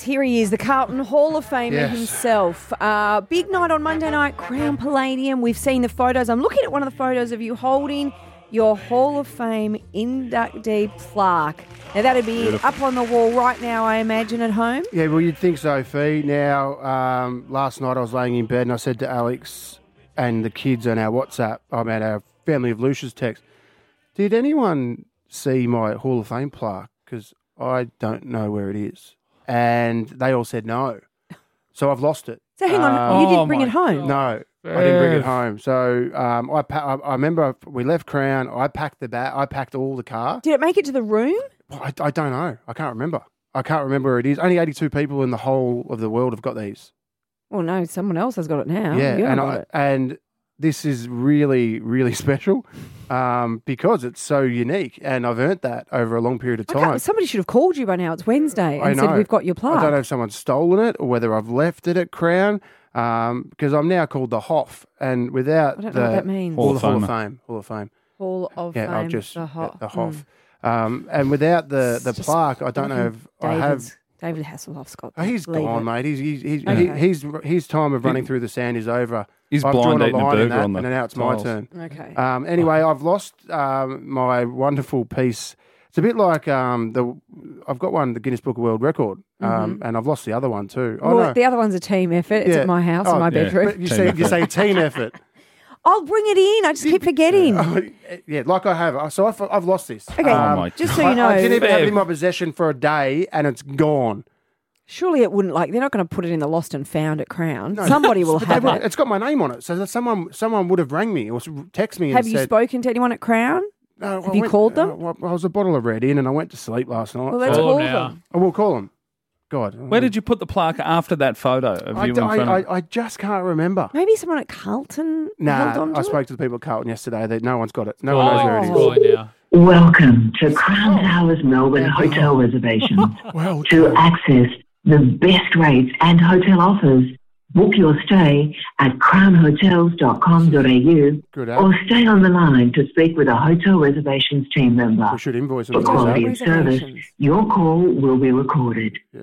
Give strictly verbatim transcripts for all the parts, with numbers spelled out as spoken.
here he is, the Carlton Hall of Famer Yes. himself. Uh, big night on Monday night, Crown Palladium. We've seen the photos. I'm looking at one of the photos of you holding your Hall of Fame inductee plaque. Now, that'd be Beautiful. up on the wall right now, I imagine, at home. Yeah, well, you'd think so, Fee. Now, um, last night I was laying in bed and I said to Alex and the kids on our WhatsApp, I mean, our Family of Lucia's text, did anyone see my Hall of Fame plaque? Because I don't know where it is. And they all said no. So I've lost it. So hang on, Um, you didn't oh bring my it home? No, I didn't bring it Ev. home. So um, I, pa- I I remember we left Crown. I packed the bag. I packed all the car. Did it make it to the room? Well, I, I don't know. I can't remember. I can't remember where it is. Only eighty-two people in the whole of the world have got these. Well, no, someone else has got it now. yeah, You and haven't got I, it. and this is really really special um, because it's so unique, and I've earned that over a long period of I can't- time. somebody should have called you by now. It's Wednesday and I said, know. we've got your plaque. I don't know if someone's stolen it or whether I've left it at Crown. Um, because I'm now called the Hoff, and without I don't the know what that means. Hall Hall of, of Hall of Famer. Fame, Hall of Fame. Hall of Yeah, Fame, I've just the yeah, Hoff. the Hoff. Um, and without the the It's just plaque, I don't know if I have. David's- David Hasselhoff's got Oh, that. he's Leave gone, it. mate. He's he's he's, Okay. he, he's his time of running through the sand is over. He's I've blind drawn a eating a line in burger that, on the and now it's my tiles. turn. Okay. Um, anyway, I've lost um, my wonderful piece. It's a bit like um, the I've got one, the Guinness Book of World Record, um, and I've lost the other one too. Oh well, no, the other one's a team effort. It's Yeah. at my house, Oh, in my yeah. bedroom. but you Team say you effort. say team effort. I'll bring it in. I just keep forgetting. Oh, yeah, like I have. So I've, I've lost this. Okay, Oh, my just so I, you know, I didn't even have it in Bev. my possession for a day, and it's gone. surely it wouldn't like they're not going to put it in the lost and found at Crown. Somebody will But they have would- it. It's got my name on it, so that someone someone would have rang me or text me and Have you said, spoken to anyone at Crown? No, Have I you went- called them? uh, well, I was a bottle of red in, and I went to sleep last night. Well, let's Call call them now. them. I will call them. God, Where did you put the plaque after that photo of I, you in front I, of I, I just can't remember. Maybe someone at Carlton held on Nah, to I it? spoke to the people at Carlton yesterday. That no one's got it. No one knows Oh. where it is. Calling now. Welcome to Crown Towers Melbourne Hotel Reservations. Well, To access the best rates and hotel offers, book your stay at crown hotels dot com dot a u good. or App. stay on the line to speak with a hotel reservations team member. We should invoice them. For for this, quality eh? of service, Reservations. your call will be recorded. Yeah.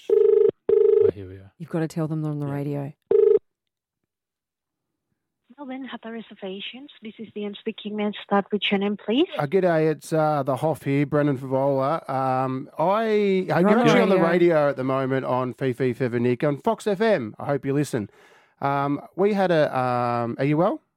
Oh, here we are. You've got to tell them they're on the radio. Melbourne Hatta Reservations. This is Diane speaking. May I start with your name, please? Uh, g'day, it's uh, the Hoff here, Brendan Favola. Um, I, on you're the actually on the radio. radio at the moment on Fifi Fevernick on Fox F M. I hope you listen. Um, we had a. Um, are you well?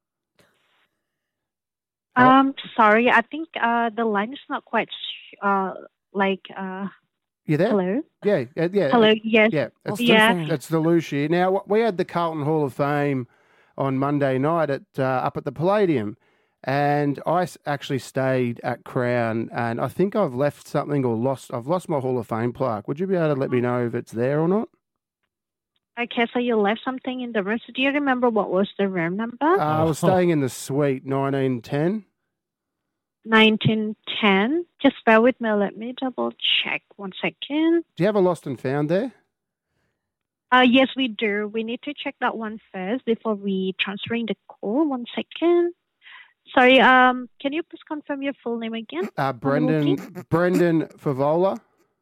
Oh. Um, sorry, I think uh, the line is not quite sh- uh, like. Uh, You there? hello. Yeah, yeah, yeah. Hello. Yes. Yeah, it's, Lost Yeah. and found. it's the Lucia. Now we had the Carlton Hall of Fame on Monday night at uh, up at the Palladium, and I s- actually stayed at Crown, and I think I've left something or lost. I've lost my Hall of Fame plaque. Would you be able to let me know if it's there or not? Okay, so you left something in the room. So do you remember what was the room number? Uh, I was staying in the suite nineteen ten. nineteen ten. Just bear with me. Let me double check. One second. Do you have a lost and found there? Uh, yes, we do. We need to check that one first before we transferring the call. One second. Sorry. Um, can you please confirm your full name again? Uh, Brendan Brendan Favola.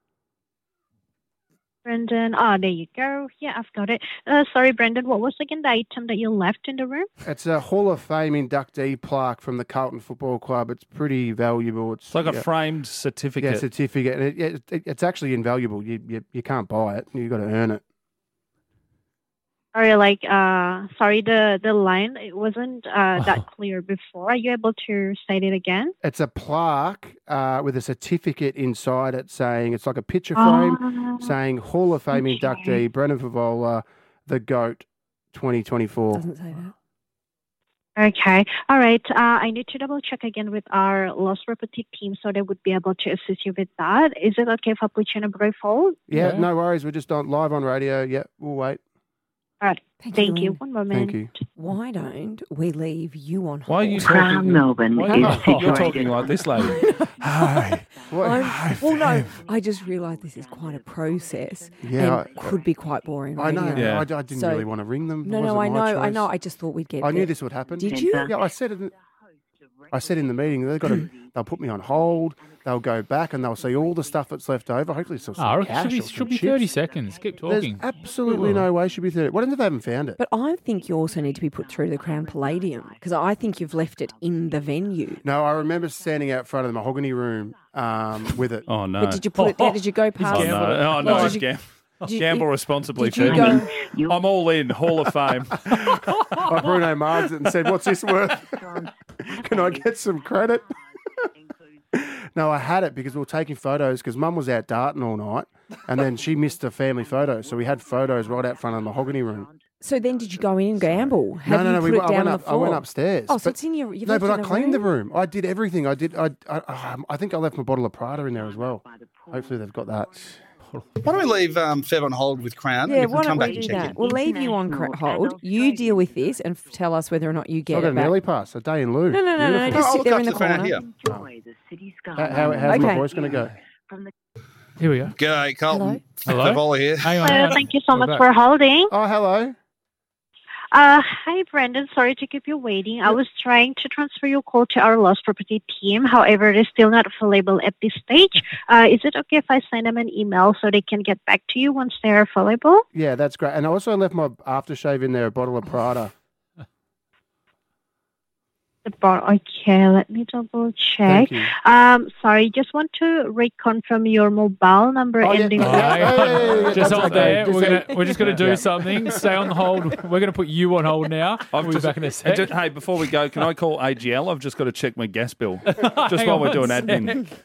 Brendan. Ah, there you go. Yeah, I've got it. Uh, sorry, Brendan. What was again the item that you left in the room? It's a Hall of Fame inductee plaque from the Carlton Football Club. It's pretty valuable. It's, It's like a yeah, framed yeah, certificate. certificate. And it, it, it, it's actually invaluable. You, you you can't buy it. You've got to earn it. Sorry, like, uh, sorry, the the line it wasn't uh, that clear before. Are you able to state it again? It's a plaque uh, with a certificate inside it saying it's like a picture frame Ah, saying Hall of Fame okay. inductee Brendan Favola, the GOAT, twenty twenty-four. Doesn't say that. Okay. All right. Uh, I need to double check again with our lost property team so they would be able to assist you with that. Is it okay if I put you in a brief hold? Yeah, Yeah. no worries. We're just on live on radio. Yeah, we'll wait. All right. Thank, Thank you. you. Lynn. One moment. Thank you. Why don't we leave you on hold? Why are you Crown talking? Melbourne Why is are you, you're situated. talking like this lady. Hi. What- I'm- hi, well, no, Fev. I just realised this is quite a process Yeah, and could be quite boring. I know. radio. Yeah. I, I didn't So- really want to ring them. It No, no, wasn't I my know, I choice. know. I just thought we'd get I knew there. this would happen. Did you? Yeah, I said it. I said in the meeting, they've got to, they'll put me on hold, they'll go back and they'll see all the stuff that's left over. Hopefully it's some Oh, I reckon cash it should be, or some should be chips. thirty seconds. Keep There's talking. absolutely no way it should be thirty. What if they haven't found it? But I think you also need to be put through the Crown Palladium because I think you've left it in the venue. No, I remember standing out front of the mahogany room um, with it. Oh, no. But did you put it there? Did you go past Oh, it? no. Oh, no. Well, It's did you- gam- did you- gamble responsibly, did you Phoebe. go- I'm all in. Hall of Fame. Like Bruno Mars it and said, "What's this worth? Can I get some credit?" No, I had it because we were taking photos because Mum was out darting all night, and then she missed a family photo, so we had photos right out front of the mahogany room. So then did you go in and gamble? Have no, no, you no. put We, it I down went on up. the I floor? went upstairs. Oh, so but- it's in your. You've No, left but it I in cleaned the room? room. I did everything. I did. I, I, um, I think I left my bottle of Prada in there as well. Hopefully they've got that. Why don't we leave um, Fev on hold with Crown? Yeah, and we why can come don't back we and do check that? in. We'll leave you on cr- hold. You deal with this and f- tell us whether or not you So get I got it an back. early pass, a day in lieu. No, no, no, no, Beautiful. just I'll sit look there up in to the the phone corner. here. Enjoy the city How, skyline. how, how's my Okay. voice going to go? Here we go. G'day, Carlton. Hello? Favola here. Hang on. hang Hello, on. thank you so We're much back. for holding. Oh, hello. Uh, hi, Brendan. Sorry to keep you waiting. I was trying to transfer your call to our lost property team. However, it is still not available at this stage. Uh, is it okay if I send them an email so they can get back to you once they are available? Yeah, that's great. And I also left my aftershave in there, a bottle of Prada. The bar. Okay, let me double check. Thank you. Um, sorry, just want to reconfirm your mobile number Oh, yeah. ending. Oh, with- yeah. Hang on. Hey, hey, hey, Just that's hold okay. there. Just We're, say- gonna, we're just going to do Yeah. something. Stay on the hold. We're going to put you on hold now. I've We'll just- be back in a and sec. just- hey, before we go, can I call A G L? I've just got to check my gas bill just Hang while on we're doing one admin. sec.